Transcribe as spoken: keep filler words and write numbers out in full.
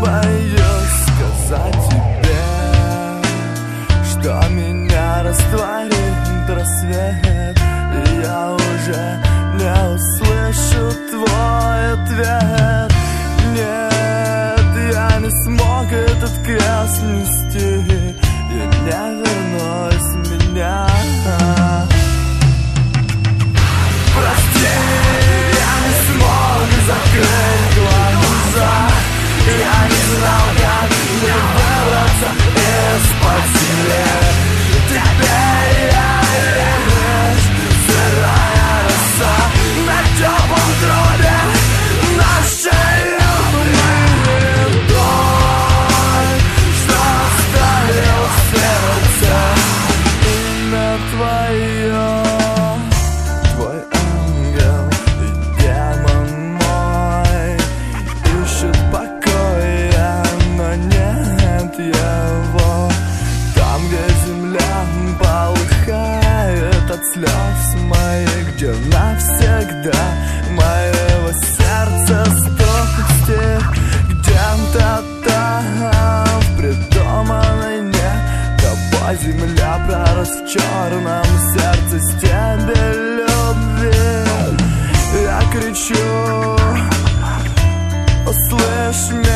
Боюсь сказать тебе, что меня растворит рассвет, и я уже не услышу твой ответ. Нет, я не смог этот крест нести, я не вернусь в меня. Прости, я не смог закрыть глаза, я не знал, как мне выбраться из-под земли. Теперь я лишь сырая роса на теплом трубе нашей умы. Той, что оставил в сердце имя твое. Твой ангел и демон мой ищут покоя, но нет его. Там, где земля полыхает от слез моих, где навсегда моего сердца стук стих, где-то там в придуманной не тобой земля пророс в черном сердце стебель любви. Я кричу, услышь меня.